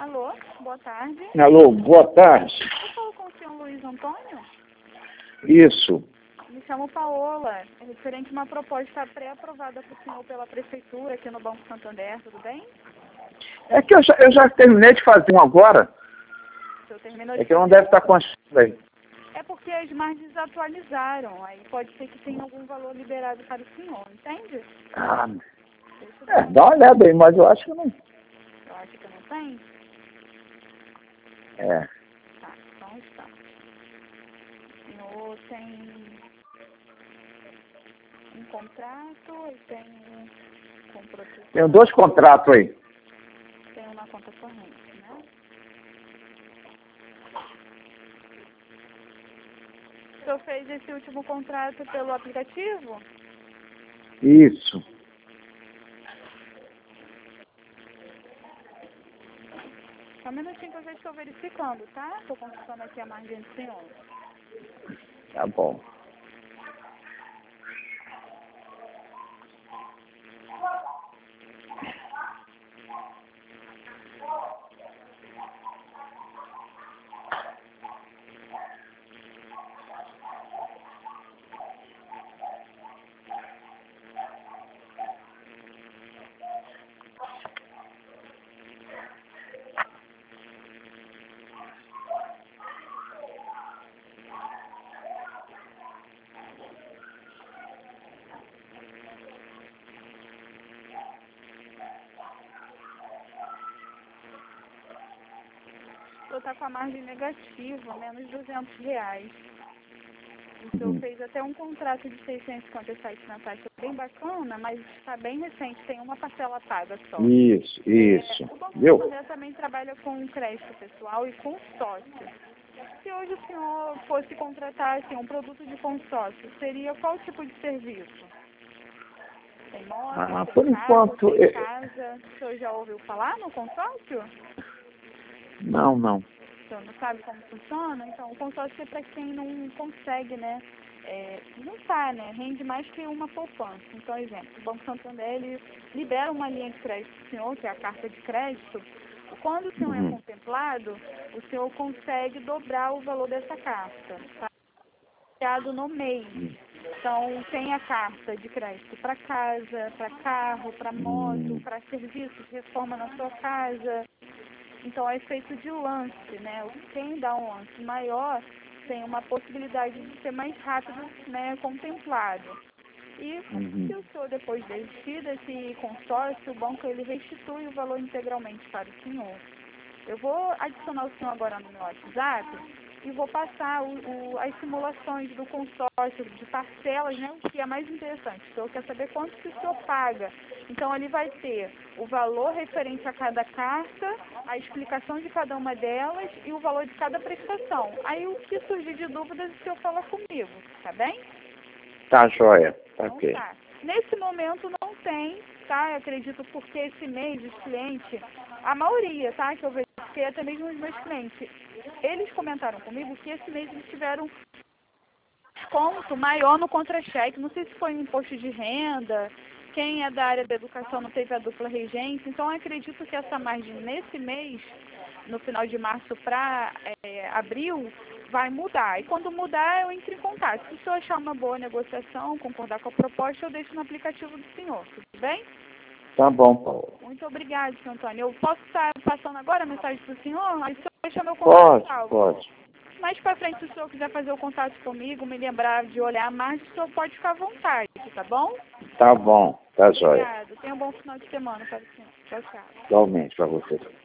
Alô, boa tarde. Alô, boa tarde. Eu falo com o senhor Luiz Antônio? Isso. Me chamo Paola. É referente a uma proposta pré-aprovada por senhor pela Prefeitura aqui no Banco Santander, tudo bem? É que eu já terminei de fazer um agora. O senhor terminou É de que não fazer? deve estar constando aí. É porque as margens desatualizaram. Aí pode ser que tenha algum valor liberado para o senhor, entende? Ah, Deixa eu dar uma... dá uma olhada aí, mas eu acho que não. Eu acho que não tem? É. Tá, então está. O senhor tem um contrato e tem um compromisso. Tenho 2 contratos aí. Tem uma conta corrente, né? O senhor fez esse último contrato pelo aplicativo? Isso. Só um minutinho que eu já estou verificando, tá? Estou consultando aqui a margem do senhor. Tá bom. O senhor está com a margem negativa, menos R$200. O senhor fez até um contrato de 657 na taxa bem bacana, mas está bem recente, tem uma parcela paga só. Isso. O Banco Viu? Santander também trabalha com crédito pessoal e consórcio. Se hoje o senhor fosse contratar assim, um produto de consórcio, seria qual tipo de serviço? Tem moto, Por tem carro, enquanto... tem casa? O senhor já ouviu falar no consórcio? Não. O senhor não sabe como funciona? Então, o consórcio é para quem não consegue, né? Juntar, né? Rende mais que uma poupança. Então, exemplo, o Banco Santander, ele libera uma linha de crédito para o senhor, que é a carta de crédito. Quando o senhor é contemplado, o senhor consegue dobrar o valor dessa carta. Tá? Baseado no mês. Então, tem a carta de crédito para casa, para carro, para moto, para serviços, reforma na sua casa. Então, é feito de lance, né? Quem dá um lance maior tem uma possibilidade de ser mais rápido, né, contemplado. E se o senhor depois desistir desse consórcio, o banco ele restitui o valor integralmente para o senhor. Eu vou adicionar o senhor agora no meu WhatsApp e vou passar as simulações do consórcio, de parcelas, né, o que é mais interessante. O senhor quer saber quanto que o senhor paga. Então, ali vai ter o valor referente a cada carta, a explicação de cada uma delas e o valor de cada prestação. Aí, o que surgir de dúvidas, o senhor fala comigo, tá bem? Tá joia. Tá Então, ok. tá. Nesse momento não tem, tá? Eu acredito porque esse mês os clientes, a maioria, tá? Que eu verifiquei, até mesmo os meus clientes, eles comentaram comigo que esse mês eles tiveram desconto maior no contra-cheque. Não sei se foi um imposto de renda, quem é da área da educação não teve a dupla regência. Então, eu acredito que essa margem nesse mês, no final de março para abril, vai mudar. E quando mudar, eu entro em contato. Se o senhor achar uma boa negociação, concordar com a proposta, eu deixo no aplicativo do senhor. Tudo bem? Tá bom, Paulo. Muito obrigada, senhor Antônio. Eu posso estar passando agora a mensagem para o senhor? Aí o senhor deixa meu contato salvo. Pode. Mais para frente, se o senhor quiser fazer o contato comigo, me lembrar de olhar mais, o senhor pode ficar à vontade, tá bom? Tá bom. Tá joia. Obrigada. Tenha um bom final de semana para o senhor. Tchau, tchau. Igualmente para você.